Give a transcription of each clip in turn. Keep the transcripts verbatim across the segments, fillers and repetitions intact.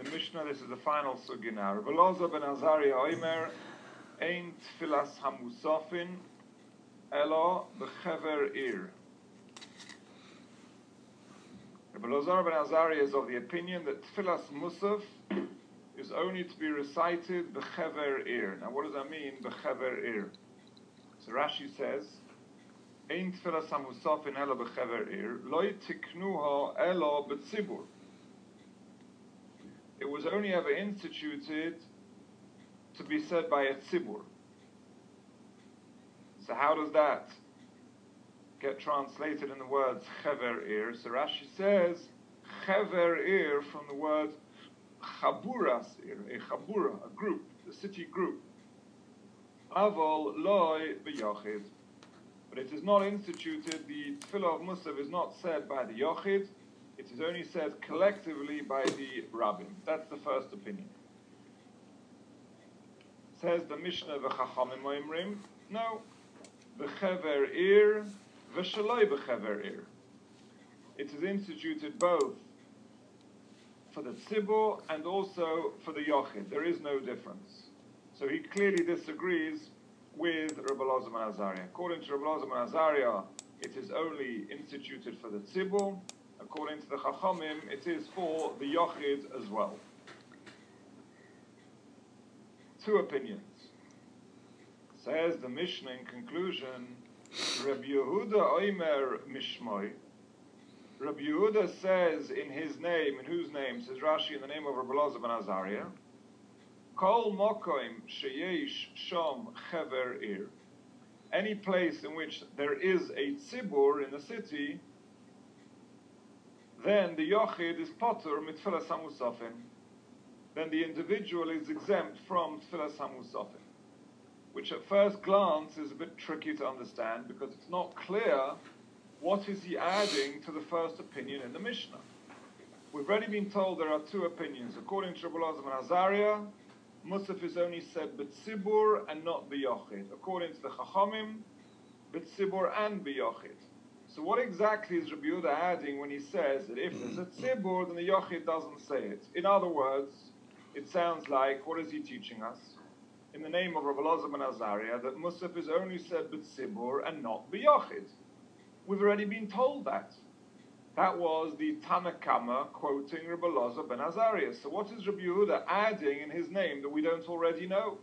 the Mishnah, this is the final sugya now. Rabbi Elazar ben Azariah Omer, Ein tfilas hamusafin, elo b'chever ir. Rabbi Elazar ben Azariah is of the opinion that tfilas musaf is only to be recited b'chever ir. Now what does that mean, b'chever ir? So Rashi says, Ein tfilas hamusafin elo b'chever ir, loy tiknuha elo b'tzibur. It was only ever instituted to be said by a tzibur. So how does that get translated in the words chever ir? So Rashi says chever ir from the word chaburas ir, a chabura, a group, the city group. Avol loy b'yochid. But it is not instituted, the tefillah of Musaf is not said by the yochid, it is only said collectively by the rabbin. That's the first opinion. Says the Mishnah v'chachamim oimrim, no, v'chever ir, v'shaloi v'chever ir. It is instituted both for the tzibur and also for the yochid. There is no difference. So he clearly disagrees with Rabbi Elazar ben Azariah. According to Rabbi Elazar ben Azariah, it is only instituted for the tzibur. According to the Chachamim, it is for the Yochid as well. Two opinions. Says the Mishnah in conclusion, Rabbi Yehuda Omer Mishmoi. Rabbi Yehuda says in his name, in whose name? Says Rashi in the name of Rabbi Elazar ben Azariah, Kol Mokoim Sheyesh Shom Chever Ir. Any place in which there is a tzibur in the city, then the yochid is potter mit tfilas hamusafin. Then the individual is exempt from tfilas hamusafin, which at first glance is a bit tricky to understand because it's not clear what is he adding to the first opinion in the Mishnah. We've already been told there are two opinions. According to Rabbi Elazar ben Azariah, Musaf is only said b'tzibur and not b'yochid. According to the Chachamim, b'tzibur and b'yochid. So what exactly is Rabbi Yehuda adding when he says that if there's a tzibur, then the yochid doesn't say it? In other words, it sounds like, what is he teaching us? In the name of Rabbi Elazar ben Azariah, that Musaf is only said b'tzibur and not b'yochid. We've already been told that. That was the Tana Kama quoting Rabbi Elazar ben Azariah. So what is Rabbi Yehuda adding in his name that we don't already know?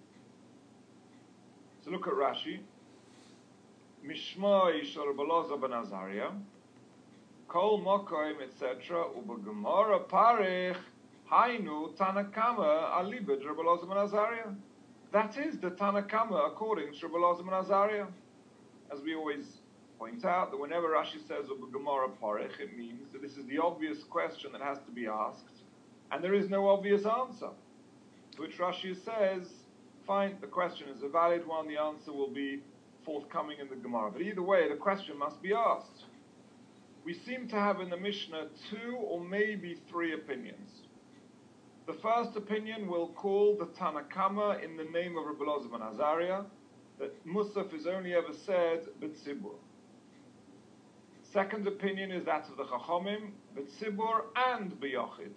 So look at Rashi. Mishmoi shel Rabbi Elazar ben Azariah, Kol Mokoim, et cetera. Ubegemara parich hainu Tanakama alibed Rabbi Elazar ben Azariah. That is the Tanakama according to Rabbi Elazar ben Azariah. As we always point out, that whenever Rashi says Ubegemara parich, it means that this is the obvious question that has to be asked, and there is no obvious answer. To which Rashi says, fine, the question is a valid one, the answer will be forthcoming in the Gemara. But either way, the question must be asked. We seem to have in the Mishnah two or maybe three opinions. The first opinion we'll call the Tana Kama in the name of Rabbi Elazar ben Azariah, that Musaf is only ever said b'tzibur. Second opinion is that of the Chachamim, b'tzibur and b'yochid.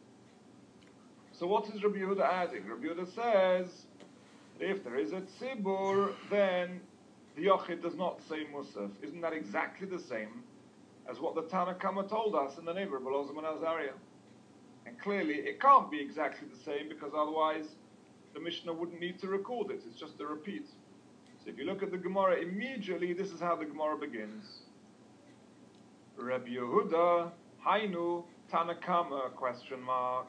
So what is Rabbi Yehuda adding? Rabbi Yehuda says that if there is a tzibur, then the yochid does not say Musaf. Isn't that exactly the same as what the Tana Kama told us in the name of Rabbi Elazar ben Azariah? And clearly it can't be exactly the same because otherwise the Mishnah wouldn't need to record it. It's just a repeat. So if you look at the Gemara immediately, this is how the Gemara begins. Rabbi Yehuda, Hainu, Tana Kama, question mark.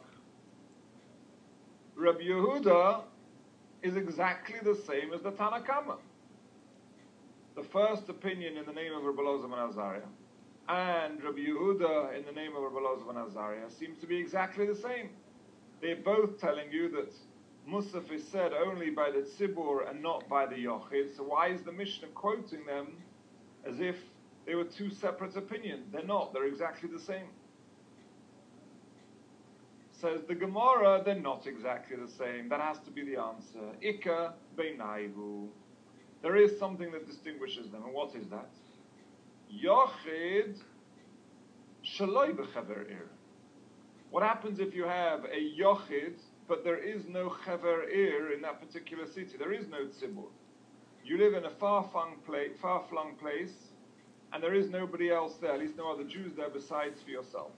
Rabbi Yehuda is exactly the same as the Tana Kama. The first opinion in the name of Rabbi Elazar ben Azariah and Rabbi Yehuda in the name of Rabbi Elazar ben Azariah seems to be exactly the same. They're both telling you that Musaf is said only by the tzibur and not by the yochid. So why is the Mishnah quoting them as if they were two separate opinions? They're not. They're exactly the same. Says the Gemara, they're not exactly the same. That has to be the answer. Ika beinaihu. There is something that distinguishes them, and what is that? Yochid shaloi b'chever ir. What happens if you have a yochid, but there is no chever ir in that particular city? There is no tzibur. You live in a far-flung place, far-flung place, and there is nobody else there, at least no other Jews there besides for yourself.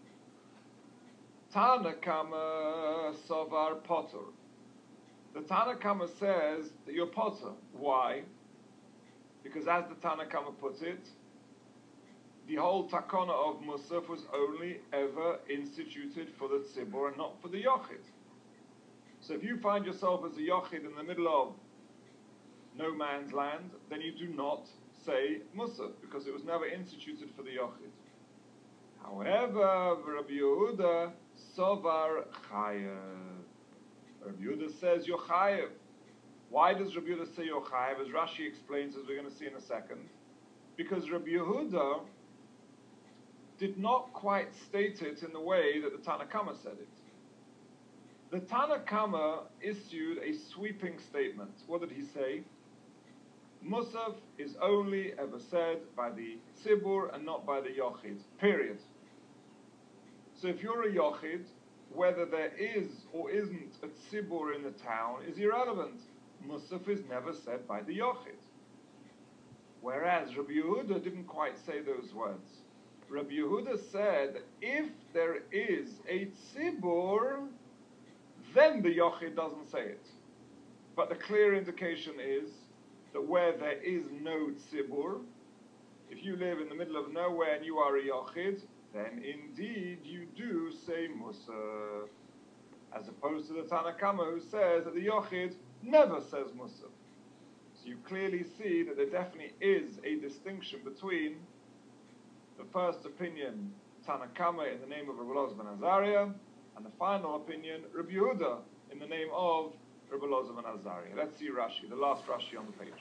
Tana Kama Sovar Potter. The Tana Kama says that you're Potter. Why? Because as the Tana Kama puts it, the whole takana of Musaf was only ever instituted for the tzibur and not for the yochid. So if you find yourself as a yochid in the middle of no man's land, then you do not say Musaf, because it was never instituted for the yochid. However, Rabbi Yehuda Sovar Chayev. Rabbi Yehuda says you're Chayev. Why does Rabbi Yehuda say you're Chayev? As Rashi explains, as we're going to see in a second. Because Rabbi Yehuda did not quite state it in the way that the Tana Kama said it. The Tana Kama issued a sweeping statement. What did he say? Musaf is only ever said by the tzibur and not by the yochid. Period. So if you're a yochid, whether there is or isn't a tzibur in the town is irrelevant. Musaf is never said by the yochid. Whereas Rabbi Yehuda didn't quite say those words. Rabbi Yehuda said that if there is a tzibur, then the yochid doesn't say it. But the clear indication is that where there is no tzibur, if you live in the middle of nowhere and you are a yochid, then indeed you do say Musaf, as opposed to the Tana Kama who says that the yochid never says Musaf. So you clearly see that there definitely is a distinction between the first opinion, Tana Kama, in the name of Rabbi Elazar ben Azariah, and the final opinion, Rabbi Yehuda, in the name of Rabbi Elazar ben Azariah. Let's see Rashi, the last Rashi on the page.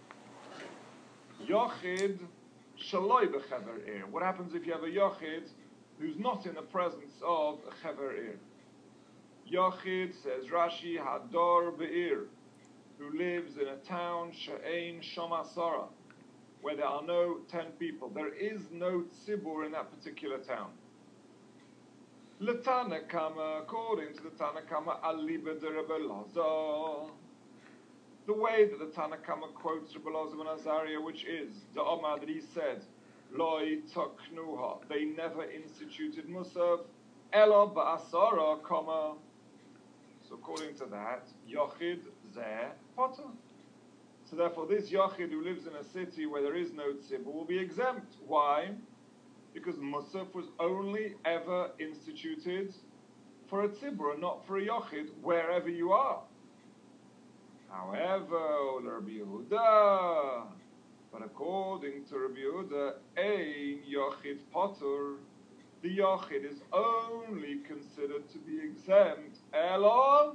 Yochid shaloi bechever ir. What happens if you have a yochid who's not in the presence of a chever ir? Yochid, says Rashi, hador be'ir, who lives in a town she'ein shom asara, where there are no ten people. There is no tzibur in that particular town. L'Tana Kama, according to the Tana Kama, aliba de Rabbi Elazar, the way that the Tana Kama quotes Rabbi Elazar ben Azariah, which is the Omar that he said, Loi toknuha, they never instituted Musaf, elo ba'asara kama. So according to that, Yochid zeh potter. So therefore, this Yochid who lives in a city where there is no tzibur will be exempt. Why? Because Musaf was only ever instituted for a tzibur and not for a Yochid, wherever you are. However, Rabbi Yehuda, but according to Rabbi Yehuda, ein Yochid potter, the Yochid is only considered to be exempt, elo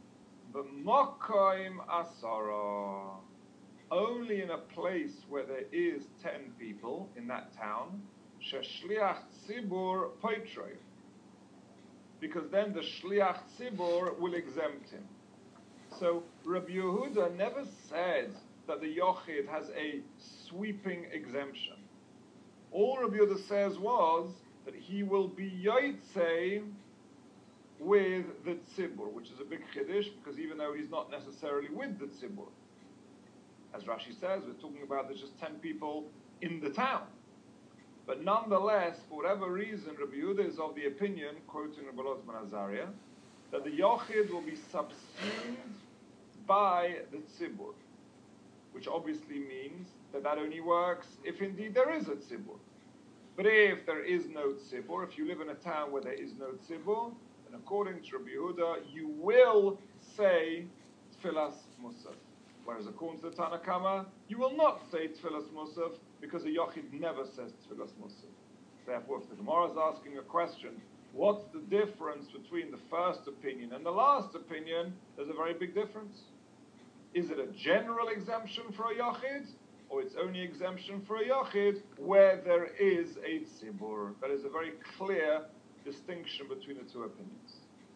b'mokoim asara, only in a place where there is ten people in that town, sheshliach tzibur poitroi, because then the shliach tzibur will exempt him. So Rabbi Yehuda never said that the yochid has a sweeping exemption. All Rabbi Yehuda says was that he will be yotzei with the tzibur, which is a big chiddush, because even though he's not necessarily with the tzibur, as Rashi says, we're talking about there's just ten people in the town. But nonetheless, for whatever reason, Rabbi Yehuda is of the opinion, quoting Rabbi Elazar ben Azariah, that the yochid will be subsumed by the tzibur, which obviously means that that only works if indeed there is a tzibur. But if there is no tzibur, if you live in a town where there is no tzibur, then according to Rabbi Yehuda, you will say tfilas musaf. Whereas according to the Tana Kama, you will not say tfilas musaf because a yochid never says tfilas musaf. Therefore, if the Gemara is asking a question, what's the difference between the first opinion and the last opinion? There's a very big difference. Is it a general exemption for a yochid, or it's only exemption for a yochid where there is a tzibur? That is a very clear distinction between the two opinions.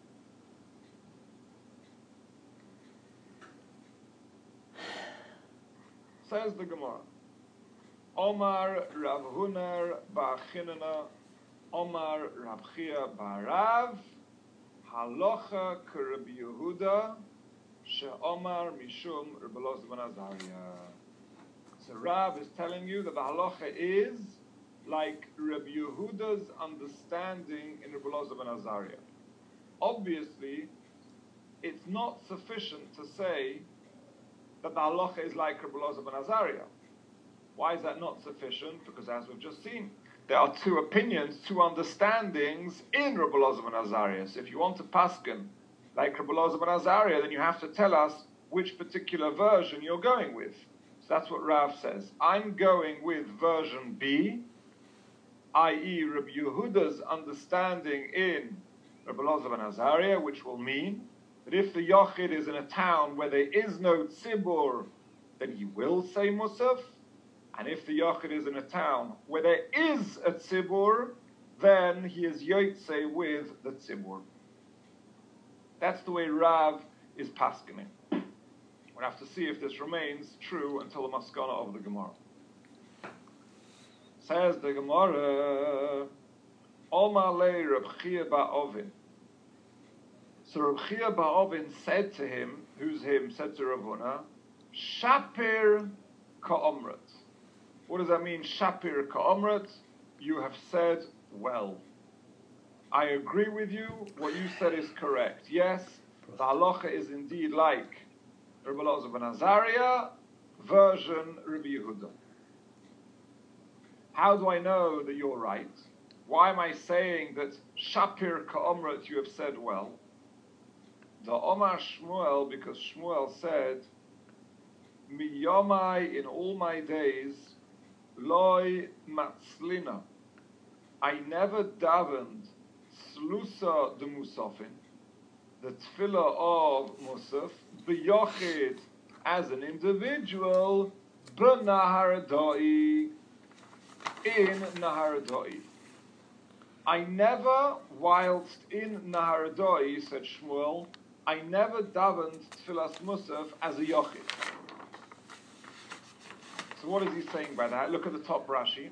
Says the Gemara, Omar Rav Hunar Ba'achinana Omar Rab Chia Barav, Halacha K'Rabbi Yehuda, She'omar Mishum Rabbi Elazar ben Azariah. So Rav is telling you that the halacha is like Rabbi Yehuda's understanding in Rabbi Elazar ben Azariah. Obviously, it's not sufficient to say that the halacha is like Rabbi Elazar ben Azariah. Why is that not sufficient? Because as we've just seen, there are two opinions, two understandings in Rabbi Elazar ben Azariah. So if you want to paskin like Rabbi Elazar ben Azariah, then you have to tell us which particular version you're going with. So that's what Rav says. I'm going with version B, that is Rabbi Yehuda's understanding in Rabbi Elazar ben Azariah, which will mean that if the Yochid is in a town where there is no Tzibur, then he will say Musaf. And if the Yochid is in a town where there is a Tzibur, then he is Yotze with the Tzibur. That's the way Rav is paskening. We'll have to see if this remains true until the Maskana of the Gemara. Says the Gemara, Omar le Reb Chia Ba'ovin. So Reb Chia Ba'ovin said to him, who's him, said to Rav Huna, Shapir Ka'omrat. What does that mean, Shapir Ka'omrat? You have said well. I agree with you, what you said is correct. Yes, the halacha is indeed like Rabbi Elazar ben Azariah, version Rabbi Yehuda. How do I know that you're right? Why am I saying that Shapir Ka'omrat you have said well? The Omar Shmuel, because Shmuel said, Miyomai, in all my days, Loi Matzlina. I never davened Slusa de Musafin, the tefillah of Musaf, B'yochid, as an individual, B'nahar Da'i, in Nahar Da'i. I never, whilst in Nahar Da'i, said Shmuel, I never davened tefillas Musaf as a Yochid. So what is he saying by that? Look at the top Rashi.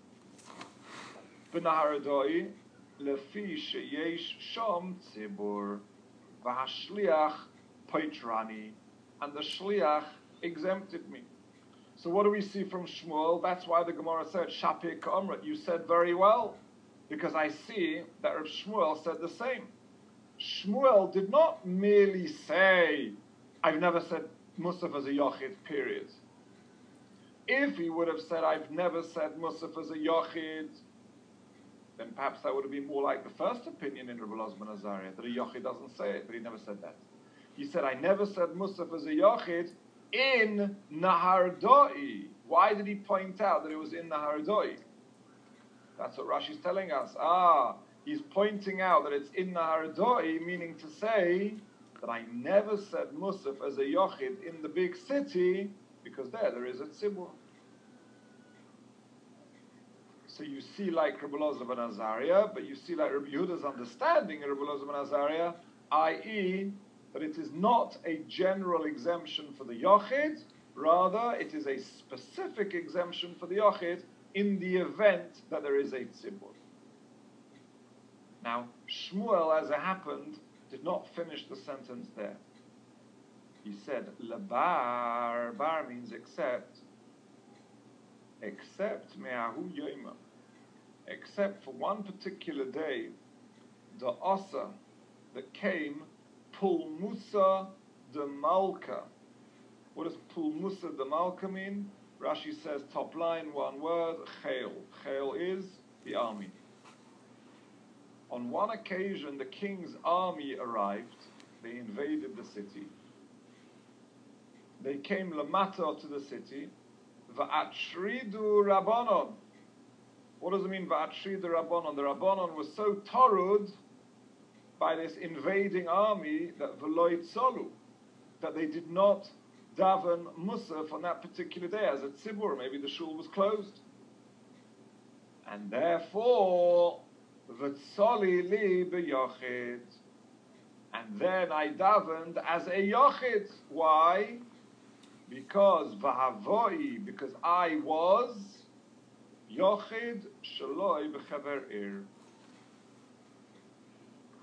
B'nahar Da'i, lefi sheyesh sham tzibur, v'hashliach poitrani, and the shliach exempted me. So what do we see from Shmuel? That's why the Gemara said, Shapir Ka'omrat, you said very well, because I see that Rav Shmuel said the same. Shmuel did not merely say, I've never said Musaf as a Yochid, period. If he would have said, I've never said Musaf as a Yochid, then perhaps that would have been more like the first opinion in Rabbi Elazar ben Azariah, that a Yochid doesn't say it, but he never said that. He said, I never said Musaf as a Yochid in Nahar Da'i. Why did he point out that it was in Nahar Da'i? That's what Rashi's telling us. Ah, he's pointing out that it's in Nahar Da'i, meaning to say that I never said Musaf as a Yochid in the big city, because there, there is a Tzibur. So you see like Rabbi Elazar ben Azariah, but you see like Rabbi Yehuda's understanding of Rabbi Elazar ben Azariah, that is, that it is not a general exemption for the Yochid, rather it is a specific exemption for the Yochid in the event that there is a Tzibur. Now, Shmuel, as it happened, did not finish the sentence there. He said, Labar, bar means except, except me'ahu yoima, except for one particular day, the Asa that came, Pulmusa de Malka. What does Pulmusa de Malka mean? Rashi says, top line, one word, Chayil. Chayil is the army. On one occasion, the king's army arrived. They invaded the city. They came lamata to the city. Va'atridu Rabbanon. What does it mean, Va'atridu Rabbanon? The Rabbanon was so torud by this invading army that v'lo tzolu, that they did not daven Musaf on that particular day as a tzibur. Maybe the shul was closed. And therefore, v'tzoli li b'yochid. And then I davened as a yochid. Why? Because v'havoi, because I was yochid shaloi b'chaver ir.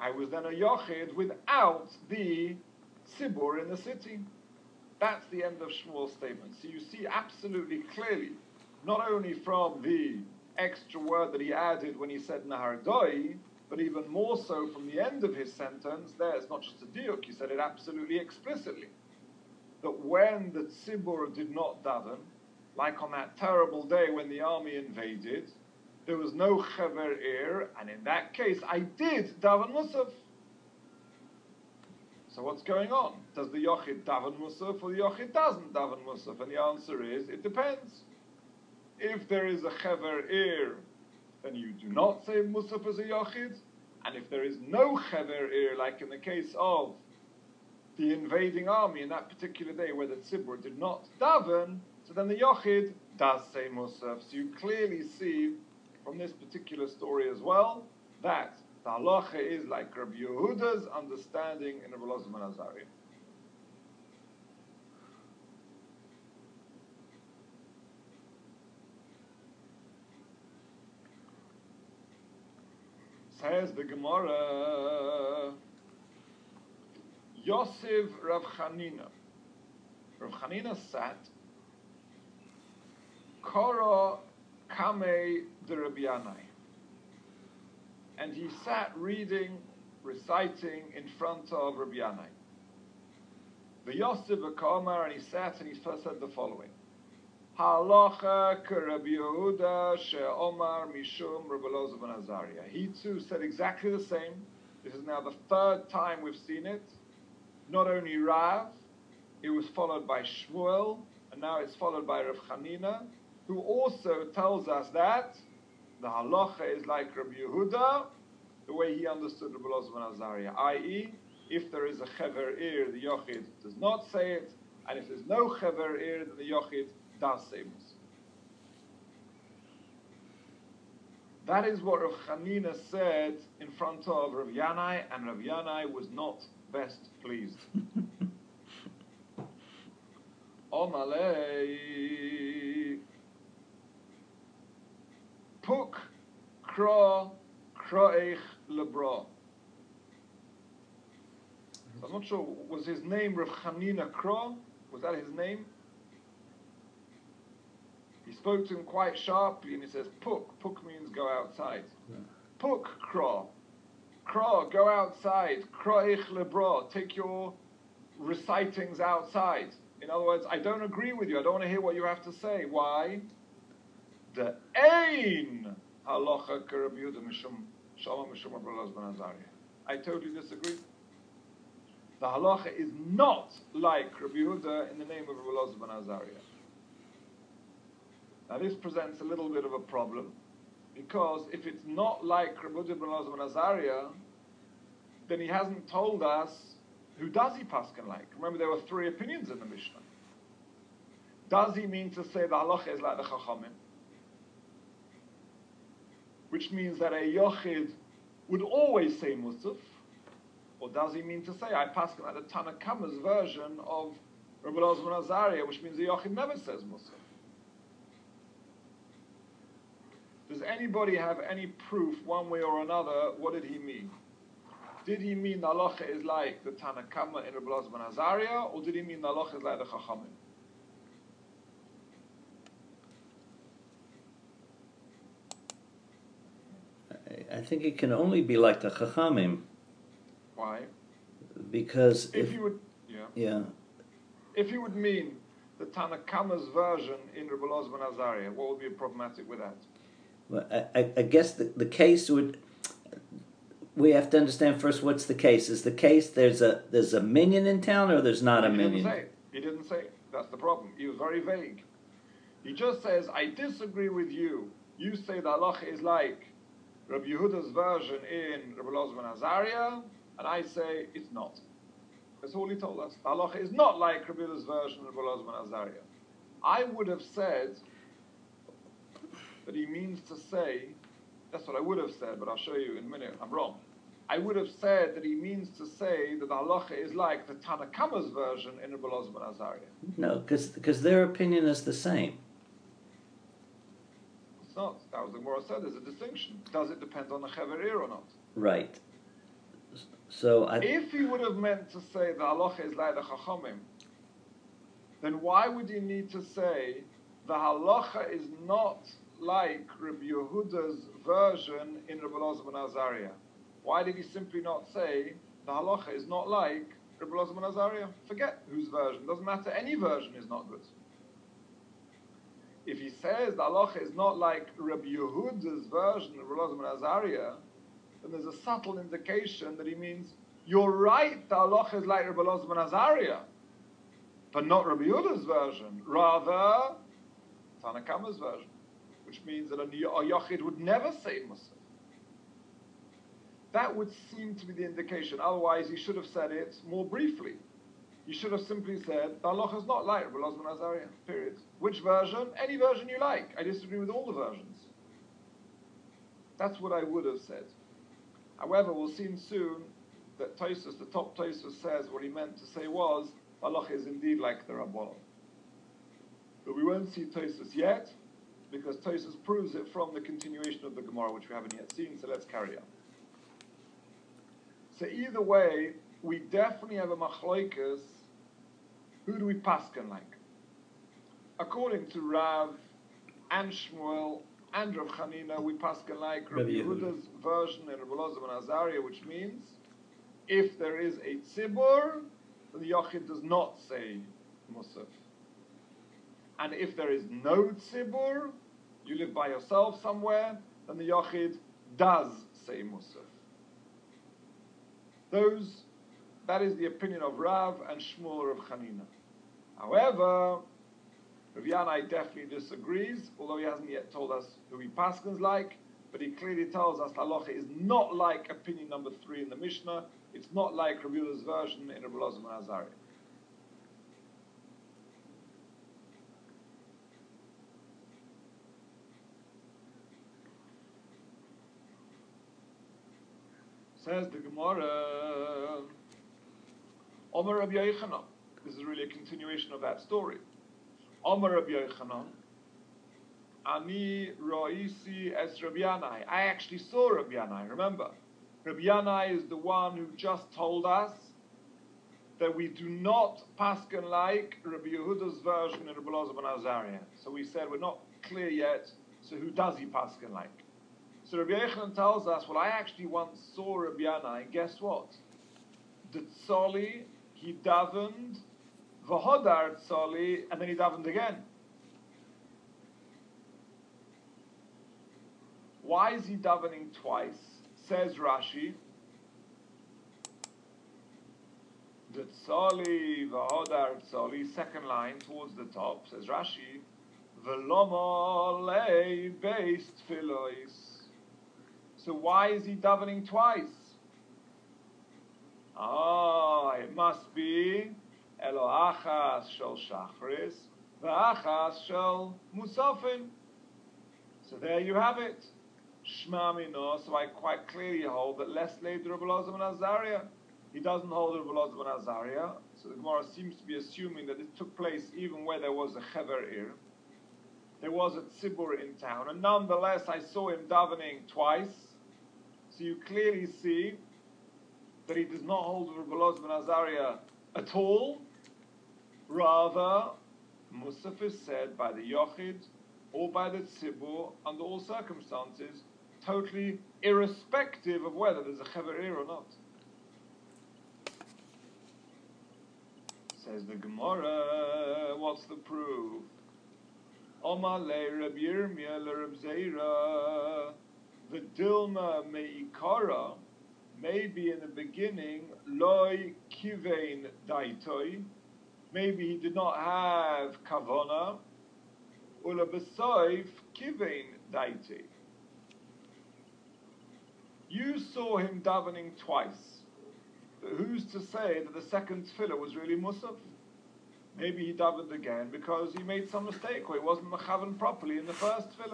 I was then a Yochid without the Tzibur in the city. That's the end of Shmuel's statement. So you see absolutely clearly, not only from the extra word that he added when he said Nahar Doi, but even more so from the end of his sentence, there it's not just a diuk, he said it absolutely explicitly. That when the Tzibur did not daven, like on that terrible day when the army invaded, there was no Chever Ir, and in that case I did daven Musaf. So what's going on? Does the Yochid daven Musaf or the Yochid doesn't daven Musaf? And the answer is, it depends. If there is a Chever Ir, then you do not say Musaf as a Yochid. And if there is no Chever Ir, like in the case of the invading army in that particular day where the Tzibur did not daven, so then the Yochid does say Musaf. So you clearly see from this particular story as well that the halacha is like Rabbi Yehuda's understanding in Rabbi Elazar ben Azariah. Says the Gemara, Yosef Rav Chanina. Rav Chanina sat, Kora Kamei de Rabbi Yanai. And he sat reading, reciting in front of Rabbi Yanai. The Yosef Kamar, and he sat and he first said the following. Halacha ke Rabbi Yehuda she'omar mishum Rabbi Elazar ben Azariah. He too said exactly the same. This is now the third time we've seen it. Not only Rav, it was followed by Shmuel, and now it's followed by Rav Chanina, who also tells us that the halacha is like Rabbi Yehuda, the way he understood Rabbi Elazar ben Azariah, that is, if there is a Chever Ir, the Yochid does not say it, and if there's no Chever Ir, then the Yochid does say Musaf. That is what Rav Chanina said in front of Rav Yanai, and Rav Yanai was not best pleased. Omalei Puk Kra Kraech Lebra. I'm not sure, was his name Rav Chanina Kra? Was that his name? He spoke to him quite sharply and he says, Puk. Puk means go outside. Yeah. Puk Kra. Kra, go outside. Kraech Lebra. Take your recitings outside. In other words, I don't agree with you. I don't want to hear what you have to say. Why? The Ein Halacha ke Rabbi Yehuda mishum Shalom mishum Rabbi Elazar ben Azariah. I totally disagree. The halacha is not like Rabbi Yehuda in the name of Rabbi Elazar ben Azariah. Now this presents a little bit of a problem, because if it's not like Rabbi Yehuda ben Elazar ben Azariah, then he hasn't told us who does he paskin like. Remember, there were three opinions in the Mishnah. Does he mean to say the halacha is like the Chachamim, which means that a Yochid would always say Musaf, or does he mean to say I paskin like the Tanna Kamma's version of Rabbi Elazar ben Azariah, which means the Yochid never says Musaf? Does anybody have any proof, one way or another, what did he mean? Did he mean the halacha is like the Tanna Kamma in Rabbi Elazar ben Azariah, or did he mean the halacha is like the Chachamim? I think it can only be like the Chachamim. Why? Because if, if you would, yeah, yeah, if you would mean the Tanna Kamma's version in Rabbi Elazar ben Azariah, what would be problematic with that? Well, I, I guess the, the case would. We have to understand first what's the case. Is the case there's a there's a minion in town, or there's not he a minion? He didn't say it. He didn't say it. That's the problem. He was very vague. He just says, I disagree with you. You say the halacha is like Rabbi Yehuda's version in Rabbi Elazar ben Azariah, and I say it's not. That's all he told us. The halacha is not like Rabbi Yehuda's version of Rabbi Elazar ben Azariah. I would have said that he means to say, that's what I would have said, but I'll show you in a minute. I'm wrong. I would have said that he means to say that the halacha is like the Tanna Kamma's version in Rabbi Elazar ben Azariah. No, because their opinion is the same. It's not. That was the Gemara said. There's a distinction. Does it depend on the Chever Ir or not? Right. So I, if he would have meant to say the halacha is like the chachamim, then why would he need to say the halacha is not like Rabbi Yehuda's version in Rabbi Elazar ben Azariah? Why did he simply not say the halacha is not like Rabbi Elazar ben Azariah? Forget whose version. Doesn't matter. Any version is not good. If he says the halacha is not like Rabbi Yehuda's version of Rabbi Elazar ben Azariah, then there's a subtle indication that he means you're right. The halacha is like Rabbi Elazar ben Azariah, but not Rabbi Yehuda's version. Rather, Tanna Kamma's version, which means that a Yochid would never say Musaf. That would seem to be the indication. Otherwise, he should have said it more briefly. He should have simply said, the halacha is not like Rabbi Elazar ben Azariah, period. Which version? Any version you like. I disagree with all the versions. That's what I would have said. However, we'll see soon that Tosfos, the top Tosfos, says what he meant to say was, halacha is indeed like the Rabbanon. But we won't see Tosfos yet, because Tosfos proves it from the continuation of the Gemara, which we haven't yet seen, so let's carry on. So either way, we definitely have a machloikas. Who do we paskin like? According to Rav and Shmuel and Rav Chanina, we paskin like Rabbi Yehuda's version in Rabbi Elazar ben Azariah, which means if there is a tzibur, then the Yochid does not say Musaf. And if there is no tzibur, you live by yourself somewhere, then the Yochid does say Musaf. Those, that is the opinion of Rav and Shmuel Rav Chanina. However, Rav Yanai definitely disagrees, although he hasn't yet told us who he paskins like, but he clearly tells us halacha is not like opinion number three in the Mishnah. It's not like Rabbi Yehuda's version in Rabbi Elazar ben Azariah. Says the Gemara, Omer Rabbi Yochanan. This is really a continuation of that story. Omer Rabbi Yochanan, Ani Roisi es Rabbi Yanai. I actually saw Rabbi Yanai, remember? Rabbi Yanai is the one who just told us that we do not paskin like Rabbi Yehuda's version in Rabbi Elazar ben Azariah. So we said we're not clear yet, so who does he paskin like? So Rabbi Yochanan tells us, well, I actually once saw Rabbi Yanai, guess what? The tzoli, he davened, v'hodar tzoli, and then he davened again. Why is he davening twice? Says Rashi, the tzoli, v'hodar tzoli, second line towards the top, says Rashi, v'lomo lei beis tfilois. So why is he davening twice? Ah, it must be Elo achas shel shachris, v'achas shel musafin. So there you have it. Shma mino. So I quite clearly hold that less later Rabbi Elazar ben Azariah. He doesn't hold Rabbi Elazar ben Azariah. So the Gemara seems to be assuming that it took place even where there was a chever ir. There was a tzibur in town, and nonetheless I saw him davening twice. So you clearly see that he does not hold Rabbi Elazar ben Azariah at all. Rather, Musaf is said by the Yochid or by the Tzibur under all circumstances, totally irrespective of whether there's a Chever Ir or not. Says the Gemara, what's the proof? Omar le Reb Yirmiyah le Reb Zeira, the Dilma meikara, maybe in the beginning, loy kivein daitoi, maybe he did not have kavona, ula besoif kivein daiti. You saw him davening twice, but who's to say that the second tefillah was really musaf? Maybe he davened again because he made some mistake or he wasn't mechavan properly in the first tefillah.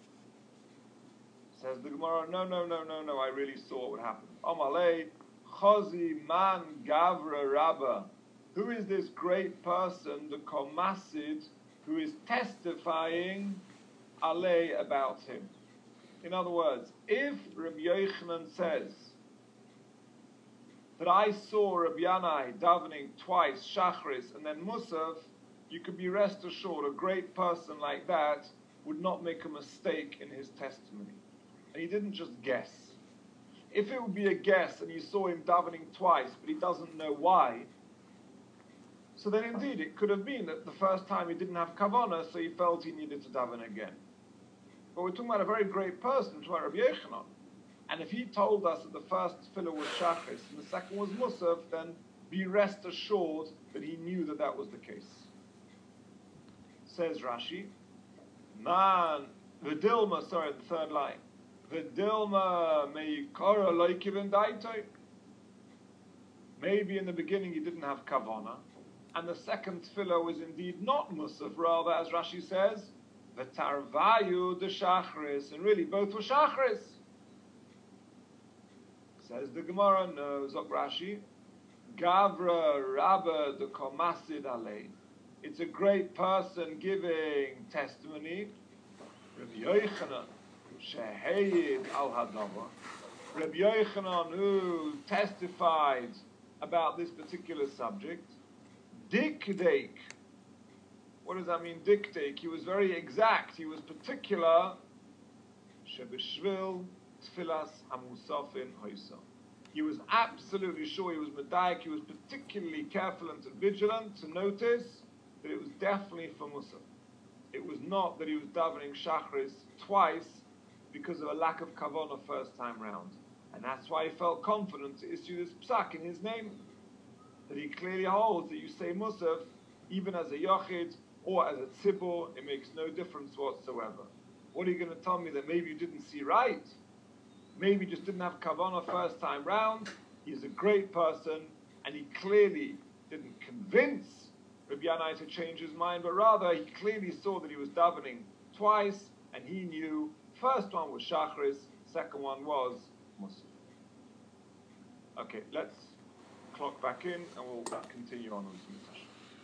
Says the Gemara, no, no, no, no, no, I really saw what would happen. Amalei, Chozi man gavra rabba. Who is this great person, the Komasid, who is testifying alei about him? In other words, if Rabbi Yochanan says that I saw Rabbi Yanai davening twice, Shachris, and then Musaf, you could be rest assured a great person like that would not make a mistake in his testimony. And he didn't just guess. If it would be a guess and you saw him davening twice, but he doesn't know why, so then indeed it could have been that the first time he didn't have kavanah, so he felt he needed to daven again. But we're talking about a very great person, we're talking about Rabbi Yochanan. And if he told us that the first tefillah was Shachris and the second was Musaf, then be rest assured that he knew that that was the case. Says Rashi, Man, Vidilma, sorry, the third line. Vidilma meikara loikivin daitoi. Maybe in the beginning he didn't have kavana, and the second tefillah was indeed not Musaf, rather, as Rashi says, V'tarvayu de Shachris, and really both were Shachris. Says the Gemara, no, Zok Rashi, Gavra Rabba de Komasid Alei. It's a great person giving testimony. Rabbi Yochanan, Shehayid al Hadava. Rabbi Yochanan, who testified about this particular subject, Dikdeik. What does that mean, dikdeik? He was very exact, he was particular. Shebeshvil Tfilas Hamusafin Hoysa. He was absolutely sure, he was medayik, he was particularly careful and vigilant to notice that it was definitely for Musaf. It was not that he was davening Shachris twice because of a lack of kavanah first time round. And that's why he felt confident to issue this psak in his name. That he clearly holds that you say Musaf, even as a Yachid or as a Tzibur, it makes no difference whatsoever. What are you going to tell me, that maybe you didn't see right? Maybe you just didn't have kavanah first time round? He's a great person, and he clearly didn't convince Rabbi Yanai to change his mind, but rather he clearly saw that he was davening twice, and he knew first one was Shachris, second one was Musaf. Okay, let's clock back in, and we'll continue on with the discussion.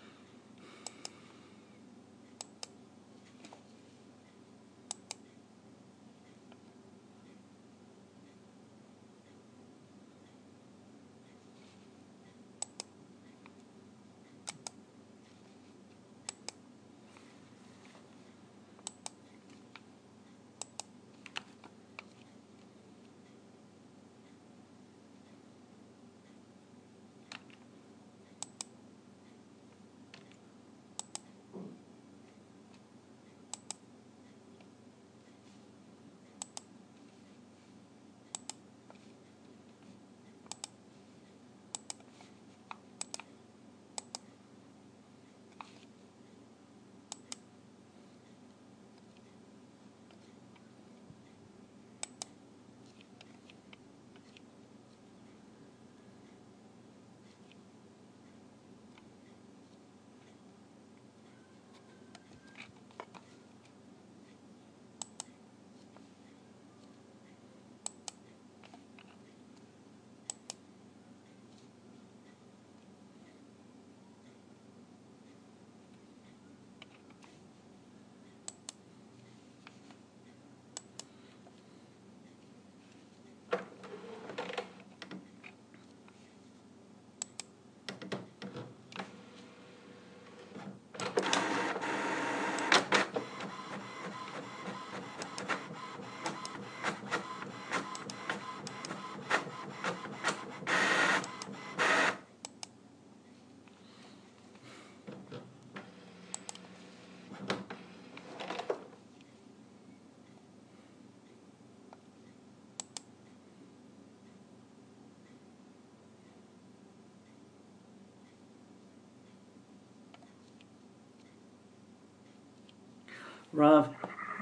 Rav,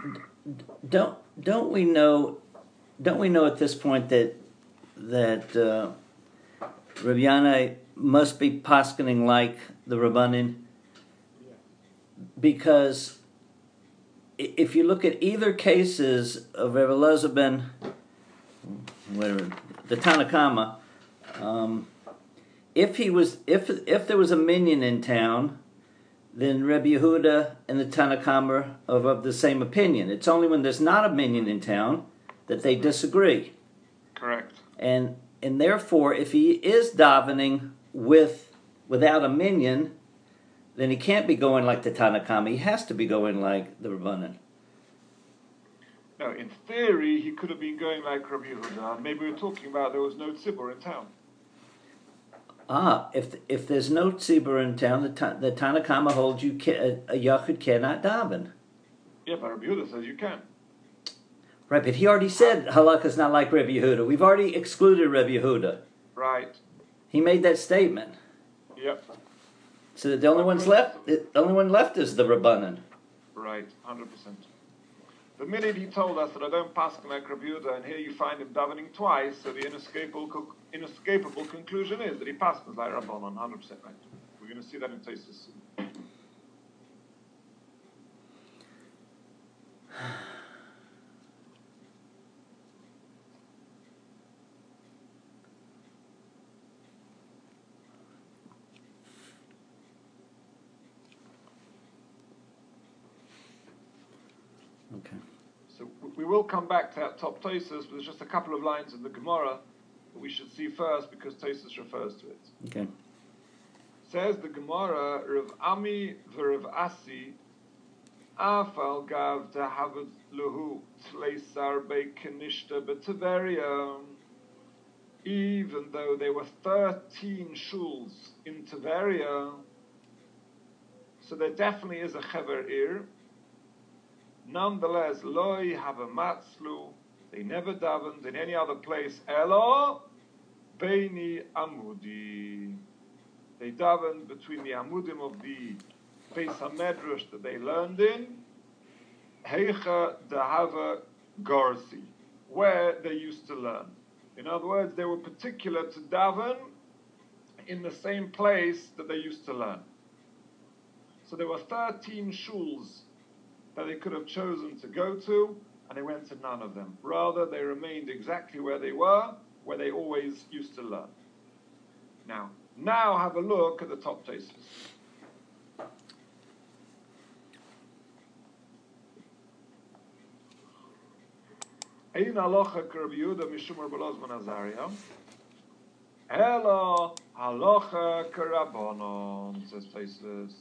don't don't we know don't we know at this point that that uh, Rabbi Yanai must be paskening like the Rabbanin? Because if you look at either cases of Rabbi Elazar ben, whatever, the Tanakama, um, if he was if if there was a minion in town, then Rabbi Yehuda and the Tanakama are of the same opinion. It's only when there's not a minion in town that they disagree. Correct. And and therefore, if he is davening with without a minyan, then he can't be going like the Tanakama. He has to be going like the Rabbanan. No, in theory, he could have been going like Rabbi Yehuda. Maybe we're talking about there was no tzibur in town. Ah, if if there's no tzibur in town, the ta- the Tanakama holds you ca- a, a yachid cannot daven. Yeah, but Rabbi Yehuda says you can. Right, but he already said halakha's not like Rabbi Yehuda. We've already excluded Rabbi Yehuda. Right. He made that statement. Yep. So the only one's left. The only one left is the Rabbanan. Right, one hundred percent. The minute he told us that I don't pass like Rabbi Yehuda, and here you find him davening twice, so the inescapable, co- inescapable conclusion is that he passes like Rabbanan, one hundred percent right. We're going to see that in Tosfos soon. Okay. So we will come back to that top Tosfos, but there's just a couple of lines in the Gemara that we should see first because Tosfos refers to it. Okay. Says the Gemara, Rav Ami v'Rav Asi, Afal gav tehavad lehu tleisar be'kenishta b'Tiberia. Even though there were thirteen shuls in Tiberia, so there definitely is a chever ir. Nonetheless, loy have a matzlu. They never davened in any other place. Elo beini amudi. They davened between the amudim of the Beis HaMedrash that they learned in, heicha dehava garsi, where they used to learn. In other words, they were particular to daven in the same place that they used to learn. So there were thirteen shuls that they could have chosen to go to, and they went to none of them. Rather, they remained exactly where they were, where they always used to learn. Now, now have a look at the top Tosfos. Ein halacha k'Rabbi Yehuda mishum Rabbi Elazar ben Azariah. Ela halacha k'Rabbanon, says Tosfos.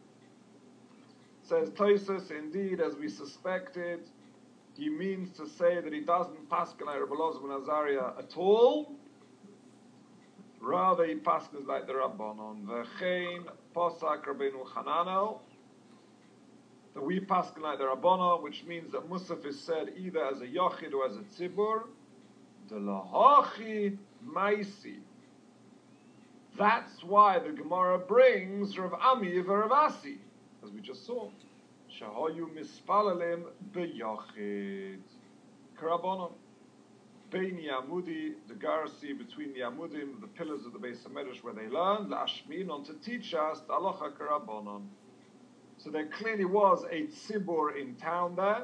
Says Tosfos, indeed, as we suspected, he means to say that he doesn't paskin like Rabbi Elazar ben Azariah at all. Rather, he paskins like the Rabbanon. V'chein posak Rabbeinu Chananel. That we paskin like the Rabbanon, which means that Musaf is said either as a yochid or as a tzibur. De lahachi maisi. That's why the Gemara brings Rav Ami v'Rav Asi, as we just saw. Shahayu mispalalim beyochid. K'Rabbanon. Beini Amudi, the Garsi, between the Amudim, the pillars of the Beis HaMedrash where they learned, Lashmin, on to teach us, the Halacha K'Rabbanon. So there clearly was a tzibur in town there.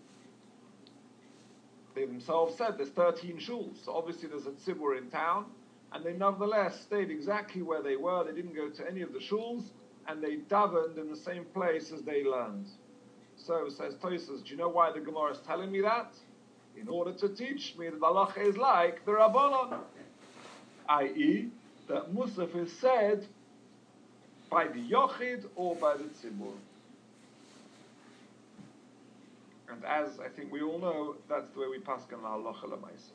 They themselves said there's thirteen shuls, so obviously there's a tzibur in town, and they nevertheless stayed exactly where they were. They didn't go to any of the shuls, and they davened in the same place as they learned. So, says Tosfos, do you know why the Gemara is telling me that? In order to teach me that the halacha is like the Rabbanon, that is, that Musaf is said by the Yochid or by the Tzibur. And as I think we all know, that's the way we paskin la halacha l'maisa.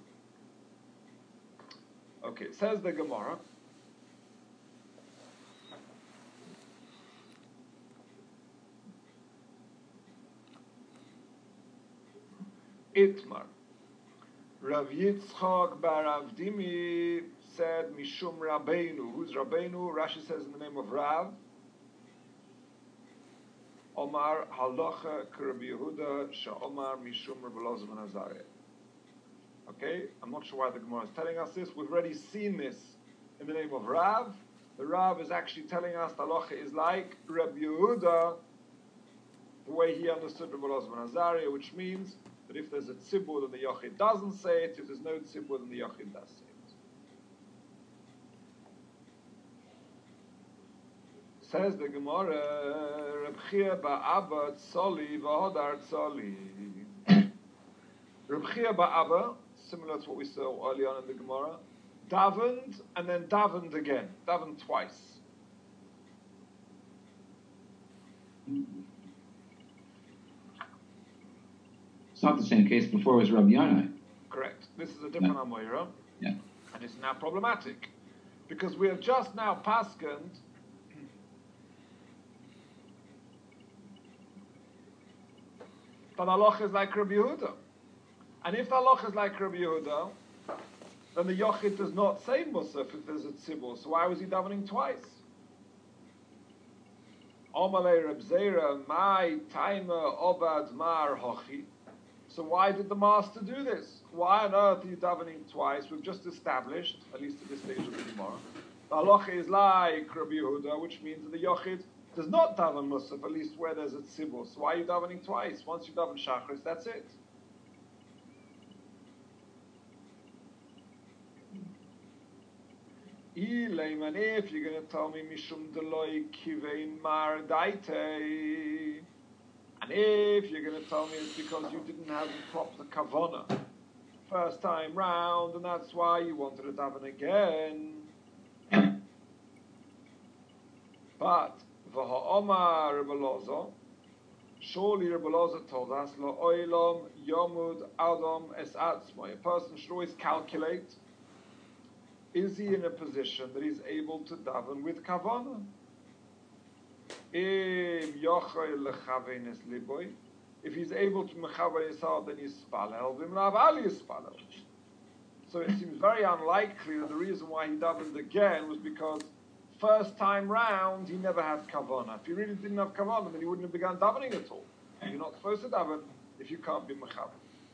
Okay, says the Gemara. Itmar. Rav Yitzchak bar Avdimi said Mishum Rabbeinu. Who's Rabbeinu? Rashi says in the name of Rav. Omar halacha k'Rabbi Yehuda she'omar Mishum Rabbi Elazar ben Azariah. Okay, I'm not sure why the Gemara is telling us this. We've already seen this in the name of Rav. The Rav is actually telling us the halacha is like Rabbi Yehuda, the way he understood Rabbi Elazar ben Azariah, which means that if there's a tzibur, then the yochid doesn't say it. If there's no tzibur, then the yochid does say it. Says the Gemara, Reb Chia ba'Abba tzoli v'hodar tzoli. Reb Chia ba'Abba, similar to what we saw early on in the Gemara, davened, and then davened again, davened twice. It's not the same case. Before it was Rabbi Yonai. Correct. This is a different Yeah. Amoira. Yeah. And it's now problematic. Because we have just now paskened that halacha is like Rabbi Yehuda. And if the halacha is like Rabbi Yehuda, then the Yochid does not say Musaf if there's a tzibur. So why was he davening twice? Omalei Reb Zera, my timer obad mar hochi. So why did the master do this? Why on earth are you davening twice? We've just established, at least at this stage of the Gemara, the halacha is like Rabbi Yehuda, which means that the Yochid does not daven Musaf, at least where there's a tzibur. So why are you davening twice? Once you daven Shachris, that's it. Ileiman, if you're going to tell me Mishum Deloi Kivein Mar Daite, and if you're going to tell me it's because you didn't have the proper kavana first time round, and that's why you wanted to daven again. But V'ha'omar Rebbe Lozo, surely Rebbe Lozo told us, Lo oilom yomud adam es atzmo. A person should always calculate, is he in a position that he's able to daven with kavana? If he's able to mechaber his heart, then yispalel. So it seems very unlikely that the reason why he davened again was because first time round he never had kavana. If he really didn't have kavana, then he wouldn't have begun davening at all. You're not supposed to daven if you can't be mechaber.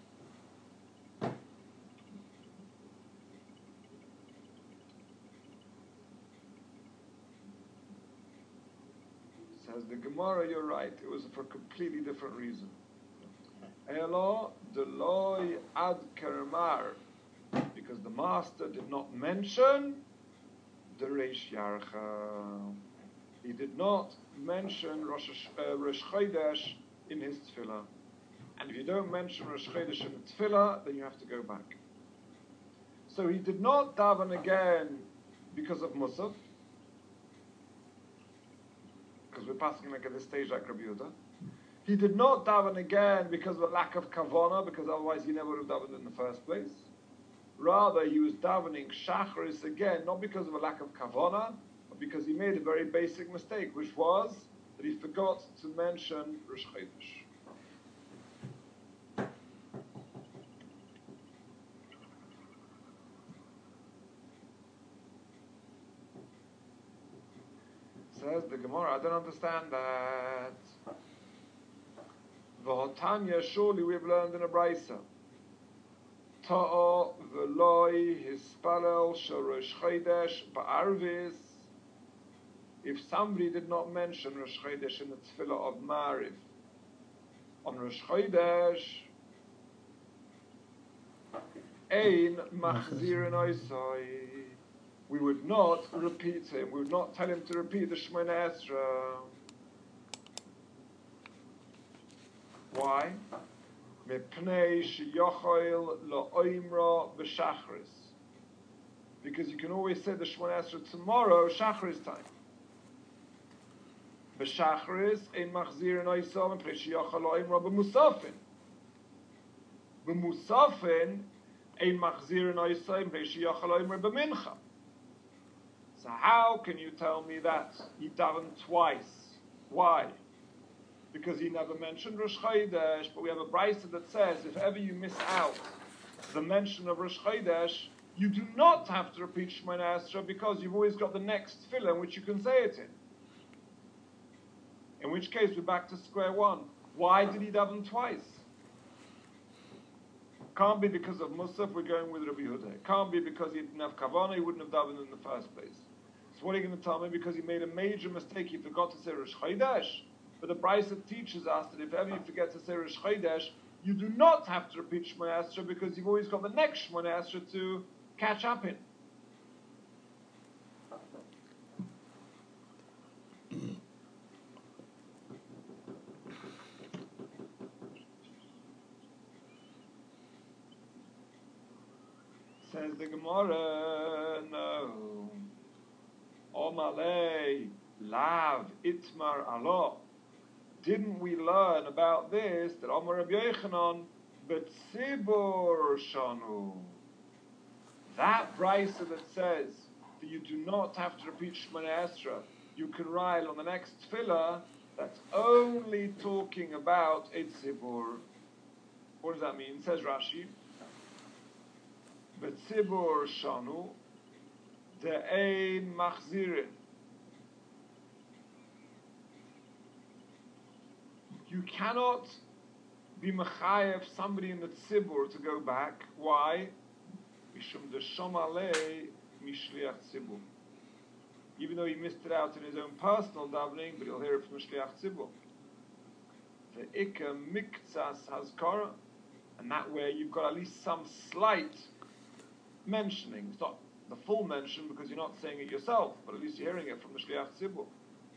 Says the Gemara, you're right. It was for a completely different reason. Elo deloy ad kermar, because the master did not mention the Reish Yarcha. He did not mention Rosh uh, Rosh Chodesh in his tefillah. And if you don't mention Rosh Chodesh in the tefillah, then you have to go back. So he did not daven again because of Musaf, because we're passing like at this stage like Rabbi Yehuda. He did not daven again because of a lack of kavana, because otherwise he never would have davened in the first place. Rather, he was davening Shacharis again, not because of a lack of kavana, but because he made a very basic mistake, which was that he forgot to mention Rosh Chodesh. Says the Gemara, I don't understand that. V'hotanya, surely we've learned in a brisa. Ta'a v'loi hispalel shel Rosh Chodesh ba'arvis. If somebody did not mention Rosh Chodesh in the tefillah of Ma'ariv on Rosh Chodesh, ein machzirin oisai. We would not repeat him. We would not tell him to repeat the Shemona Esra. Why? Mipnei sheyochel lo'oimra b'shachris. Because you can always say the Shemona Esra tomorrow, Shachris time. B'shachris ein machzirin oisai mipnei sheyochel lo'oimra b'musafin. B'musafin ein machzirin oisai mipnei sheyochel lo'oimra b'mincha. So how can you tell me that he davened twice? Why? Because he never mentioned Rosh Chodesh, but we have a brisa that says if ever you miss out the mention of Rosh Chodesh, you do not have to repeat Shemona Esra because you've always got the next tefillah in which you can say it in. In which case, we're back to square one. Why did he daven twice? Can't be because of Musaf, we're going with Rabbi Yehuda. It can't be because he didn't have Kavanah, he wouldn't have davened in the first place. So what are you going to tell me? Because he made a major mistake, he forgot to say Rosh Chodesh. But the Brisa teaches us that if ever you forget to say Rosh Chodesh, you do not have to repeat Shemona Esra because you've always got the next Shemona Esra to catch up in. Says the Gemara, answer, no. Omalei, lav, itmar alo. Didn't we learn about this, that Omar Rabbi Yochanan, betzibur shanu. That brisa that says that you do not have to repeat Shemona Esra, you can write on the next tefillah, that's only talking about a tzibur. What does that mean? Says Rashi, betzibur shanu, de'ein machzirin. You cannot be mechayev somebody in the tzibur to go back. Why? Mishum deshom alei mishliach tzibur. Even though he missed it out in his own personal davening, but he'll hear it from Shliach Tzibur. The Ika Miktsas Hazkara, and that way you've got at least some slight mentioning. It's not the full mention because you're not saying it yourself, but at least you're hearing it from the Shliach Tzibur.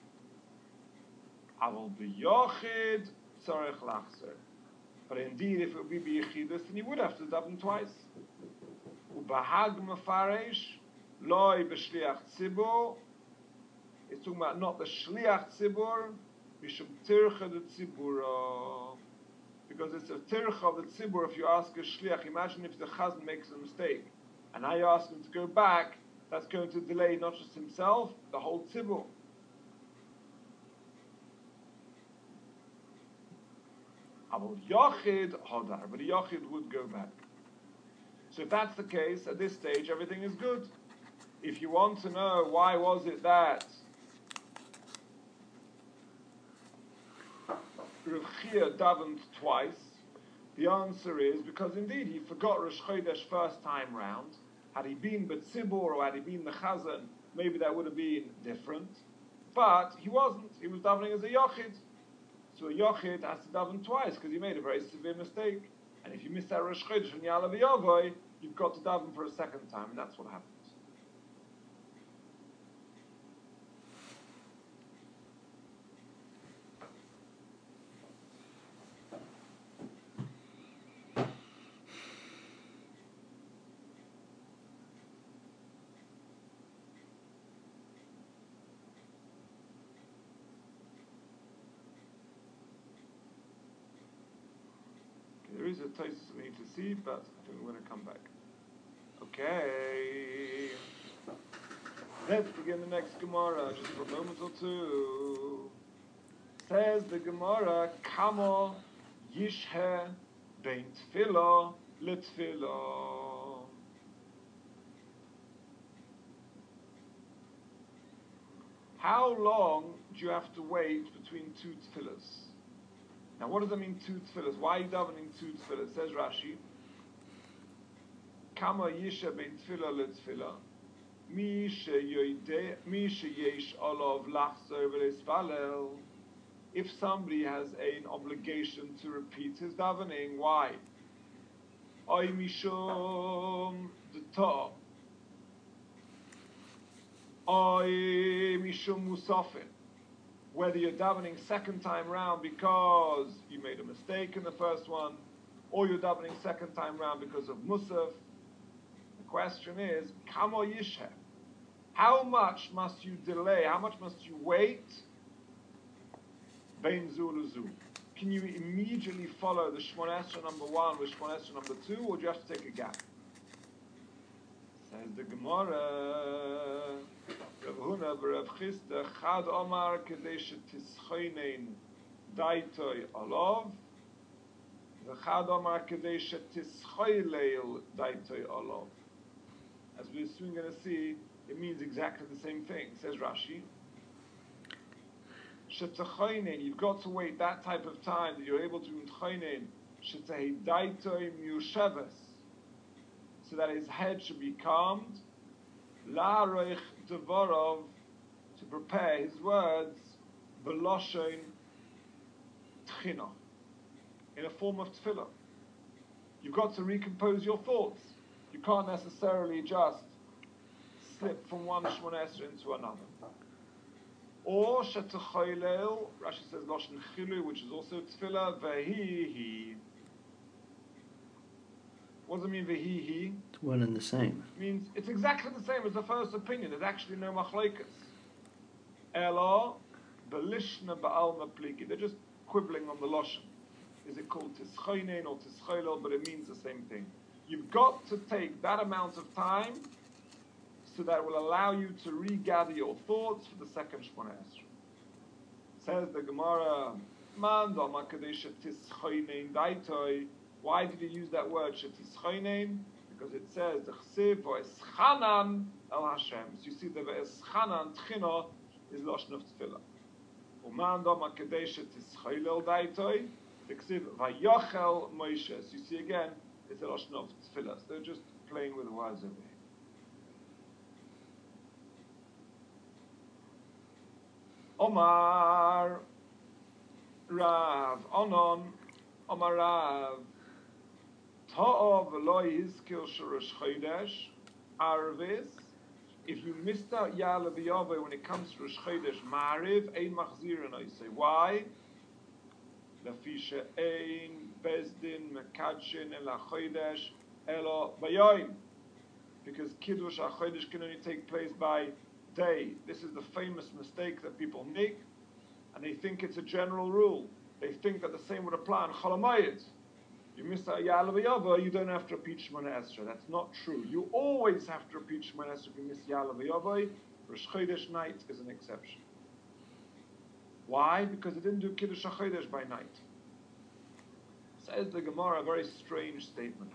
Aval b'yochid tzarech lachzer. But indeed, if it would be b'yechidus, then you would have to daven twice. Ubahag mefaresh loy b'shliach tzibur. It's talking about not the shliach tzibur, mishum tircha the tzibura. Because it's a tircha of the tzibur if you ask a shliach. Imagine if the chazan makes a mistake, and now you ask him to go back, that's going to delay not just himself, the whole tzibur. Avol Yochid Hodar, but a Yochid would go back. So if that's the case, at this stage everything is good. If you want to know why was it that Rav Chia davened twice, the answer is because indeed he forgot Rosh Chodesh first time round. Had he been Betzibur or had he been the Chazan, maybe that would have been different. But he wasn't. He was davening as a Yochid. So a Yochid has to daven twice because he made a very severe mistake. And if you miss that Rosh Chodesh and Ya'ala V'Yavoy, you've got to daven for a second time, and that's what happens. There is a Tosfos we need to see, but I think we're going to come back. Okay. Let's begin the next Gemara, just for a moment or two. Says the Gemara, Kamo Yishhe Bein Tfilo L'Tfilo. How long do you have to wait between two tefillahs? Now, what does that mean, two tefillahs? Why are you davening two tefillahs? Says Rashi, Kama yisha bein tefillah le'tefillah, mi sheyesh olav lachzor v'leisfalel. If somebody has an obligation to repeat his davening, why? Oy mishum d'ta, oy mishum musafin. Whether you're davening second time round because you made a mistake in the first one, or you're davening second time round because of musaf, the question is, Kamo Yishe, how much must you delay, how much must you wait? Bein zu l'zu. Can you immediately follow the Shemona Esra number one with Shemona Esra number two, or do you have to take a gap? Says the Gemara, Rav Huna v'Rav Chisda Chad Omar Kedei Shetischoinen Daitoi Olav v'Chad Omar Kedei Shetischoileil Daitoi Olav. As we're soon going to see, it means exactly the same thing. Says Rashi, Shetichoinen, you've got to wait that type of time that you're able to Tchoinen Shetei Daitoi Miushavas, so that his head should be calmed. La'arech devorov, to prepare his words, b'loshon tchina, in a form of tefillah. You've got to recompose your thoughts. You can't necessarily just slip from one Shemona Esra into another. Or shetechoilel, Rashi says loshon chilu, which is also tefillah, v'hi hi. What does it mean, Vehi he? It's one and the same. It means it's exactly the same as the first opinion. There's actually no machlokes. Elo, belishna ba'alma pliki. They're just quibbling on the lashon. Is it called tischaynein or tischaylo? But it means the same thing. You've got to take that amount of time so that will allow you to regather your thoughts for the second Shmona Esrei. Says the Gemara, Man dama kadesha tischaynein daitoi. Why did he use that word shetischaynein? Because it says the chsiv v'eschanan el Hashem. So you see the v'eschanan tchina is lashon of tefillah. Uman dama kadesha tischaylo daitoi. The chsiv v'yochel Moshe. So you see again, it's a lashon of tefillah. So they're just playing with the words over here. Omar Rav Onon Omar Rav Ta'ov lo yizkil shorosh chodesh Arvis. If you missed out Ya'aleh v'Yavo when it comes to Rosh Chodesh Ma'ariv, ein machzirin. I say why? Lafisha ein bezdin mekadshin el hachodesh elo bayoim. Because Kiddush HaChodesh can only take place by day. This is the famous mistake that people make, and they think it's a general rule. They think that the same would apply on Chol HaMoed. You miss out Ya'aleh v'Yavo, you don't have to repeat Shemona Esrei. That's not true. You always have to repeat Shemona Esrei if you miss Ya'aleh v'Yavo. Rosh Chodesh night is an exception. Why? Because it didn't do Kiddush HaChodesh by night. Says the Gemara, a very strange statement.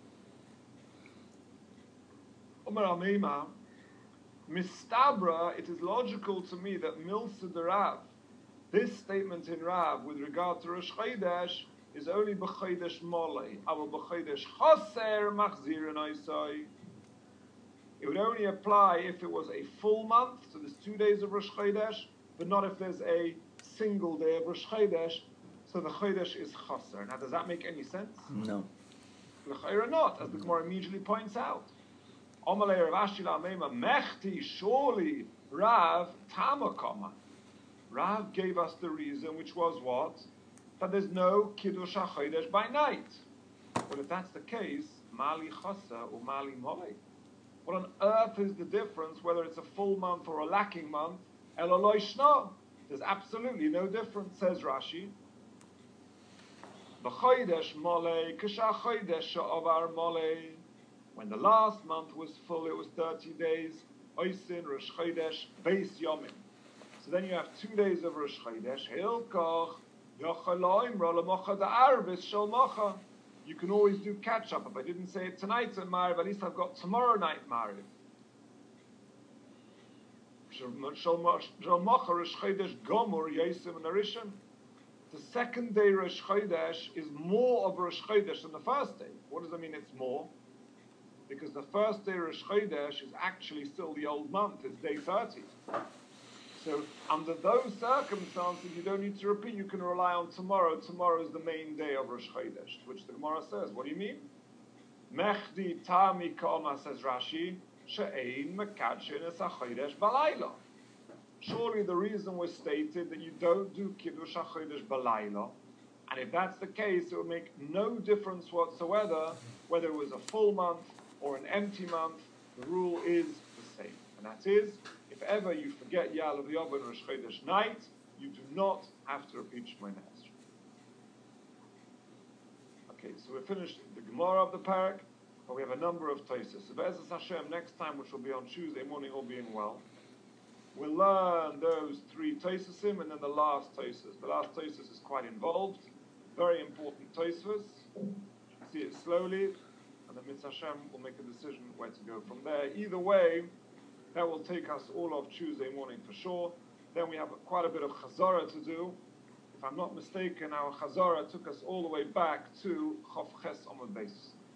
Omer Ameima, Mistabra, it is logical to me that Milsa de Rav, this statement in Rav with regard to Rosh Chodesh is only b'chodesh molei. Aval b'chodesh chaser machzirin oisai. It would only apply if it was a full month, so there's two days of Rosh Chodesh, but not if there's a single day of Rosh Chodesh, so the Chodesh is chaser. Now, does that make any sense? No. L'chayra not, as the Gemara immediately points out. Omalei Rav Ashi la'ameima mechti surely Rav tamakoma. Rav gave us the reason, which was what? That there's no Kiddush HaChodesh by night. Well, if that's the case, Mali Chasa or Mali Molei. What on earth is the difference whether it's a full month or a lacking month? Eloloi Shno. There's absolutely no difference, says Rashi. B'chodesh Molei, Kisha Chodesh Sha'ovar Molei. When the last month was full, it was thirty days. Oisin, Rosh Chodesh, Beis Yomim. So then you have two days of Rosh Chodesh. Hilkoch. You can always do catch up. If I didn't say it tonight at Mariv, at least I've got tomorrow night Mariv. The second day Rosh Chodesh is more of Rosh Chodesh than the first day. What does that mean it's more? Because the first day Rosh Chodesh is actually still the old month. It's day thirty. So under those circumstances, you don't need to repeat. You can rely on tomorrow. Tomorrow is the main day of Rosh Chodesh, which the Gemara says. What do you mean? Mechdi tami ka'oma, says Rashi, she'ein mekadshin es hachodesh balayla. Surely the reason was stated that you don't do Kiddush HaChodesh balayla. And if that's the case, it would make no difference whatsoever whether it was a full month or an empty month. The rule is the same. And that is, if ever you forget Ya'aleh v'Yavo and Rosh Chodesh night, you do not have to repeat Shemona Esrei. Okay, so we're finished the Gemara of the Parak, but we have a number of Tosas. So Be'ezus Hashem, next time, which will be on Tuesday morning, all being well, we'll learn those three Tosasim and then the last Tosas. The last Tosas is quite involved, very important Tosas. See it slowly, and then Mitzvah Hashem will make a decision where to go from there. Either way, that will take us all of Tuesday morning for sure. Then we have quite a bit of Chazara to do. If I'm not mistaken, our Chazara took us all the way back to Chof Ches Amud Beis.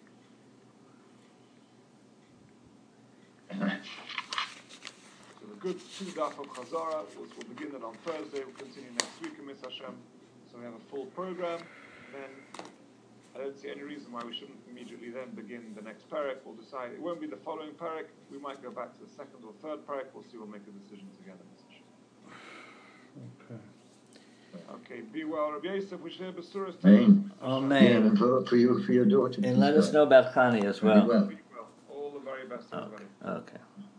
So the good two daf of Chazara, we'll, we'll begin it on Thursday, we'll continue next week in Mitzvah Hashem. So we have a full program. Then I don't see any reason why we shouldn't immediately then begin the next parak. We'll decide. It won't be the following parak. We might go back to the second or third parak. We'll see. We'll make a decision together. Okay. Okay, be well, Rabbi Yosef. We should have Basuras. Amen. Amen. And for, for you, for your daughter. And let us know about Connie as Very well. well. Be well. All the very best, everybody. Okay. okay.